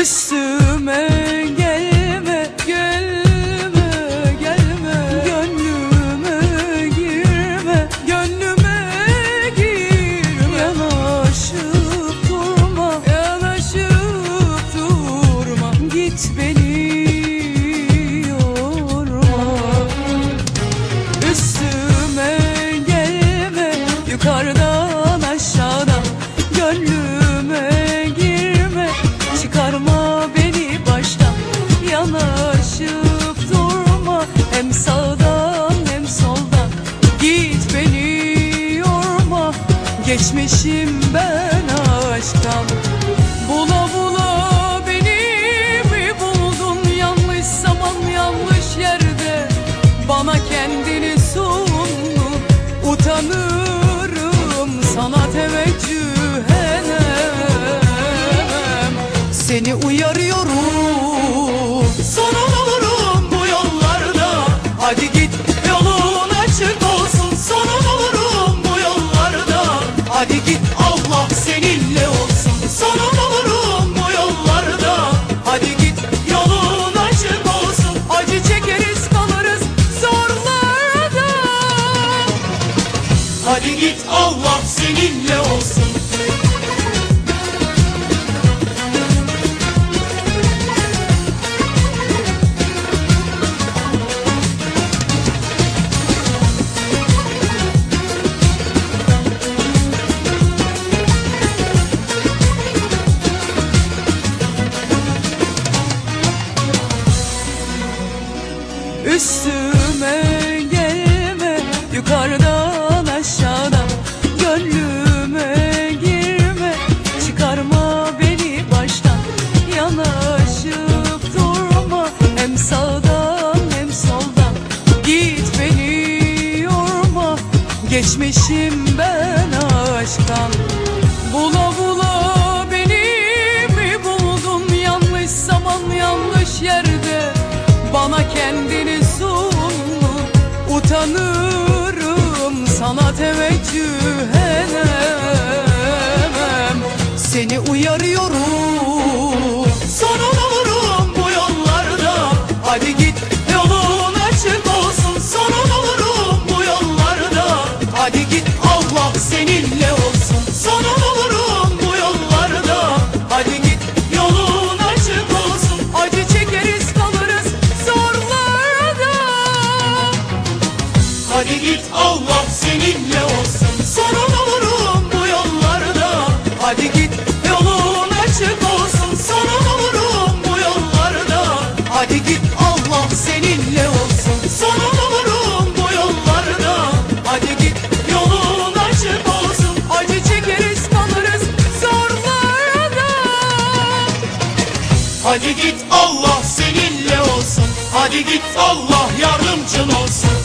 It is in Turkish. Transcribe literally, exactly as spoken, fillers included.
Üstüme gelme, gelme, gelme. Gönlüme girme, gönlüme girme. Yanaşıp durma, yanaşıp durma. Git beni yorma. Üstüme gelme, yukarıdan aşağıdan. Gönlüme girme, çıkarma beni baştan. Yanaşıp durma, hem sağdan hem soldan. Git beni yorma, geçmişim ben aşktan. Bula bula beni mi buldun, yanlış zaman yanlış yerde. Bana kendini sundun, utanırım sana teveccüh edemem. Seni uyarıyorum, sonun olurum bu yollarda. Hadi git, yolun açık olsun. Sonun olurum bu yollarda. Hadi git, Allah seninle olsun. Sonun olurum bu yollarda. Hadi git, yolun açık olsun. Acı çekeriz kalırız zorlarda. Hadi git, Allah seninle olsun. Üstüme gelme, yukarıdan aşağıdan. Gönlüme girme, çıkarma beni baştan. Yanaşıp durma, hem sağdan hem soldan. Git beni yorma, geçmişim ben aşktan. Bula bula beni mi buldun, yanlış zaman yanlış yerde. Bana kendini sundun, utanırım sana teveccüh edemem. Seni uyarıyorum, sonun olurum bu yollarda. Hadi git, yolun açık olsun. Sonun olurum bu yollarda. Hadi git, Allah seninle olsun. Sonun olurum bu yollarda. Hadi git, yolun açık olsun. Acı çekeriz kalırız zorlarda. Hadi git, Allah seninle olsun. Sonun olurum bu yollarda. Hadi git, yolun açık olsun. Sonun olurum bu yollarda. Hadi git, Allah seninle olsun. Sonun olurum bu yollarda. Hadi git, yolun açık olsun. Acı çekeriz kalırız zorlarda. Hadi git, Allah seninle olsun. Hadi git, Allah yardımcın olsun.